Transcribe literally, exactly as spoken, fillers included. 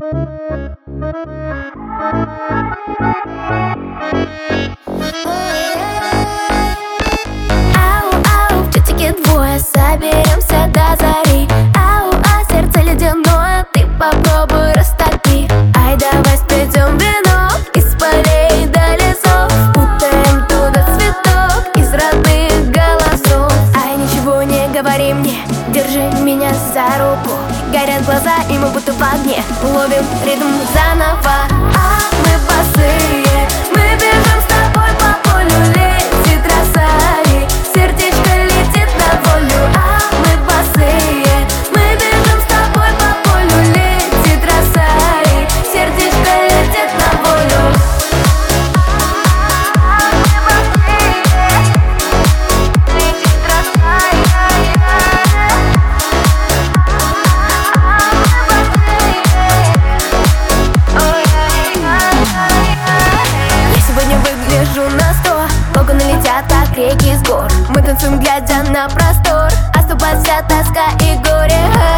Ау-ау, в чатике двое, соберемся до зари. Ау, а сердце ледяное, ты попробуй растопи. Ай, давай спредем вино из полей до лесов, путаем туда цветок из родных голосов. Ай, ничего не говори мне, держи меня за руку. Горят глаза, и мы будто в огне, ловим ритм заново. А мы босые, мы бежим с тобой по полю, летит роса, и сердечко летит на волю. А мы босые, мы бежим с тобой по полю, летит роса, и сердечко летит на волю. Выгляжу на сто, локоны летят, как реки с гор. Мы танцуем, глядя на простор, оступа вся тоска и горе.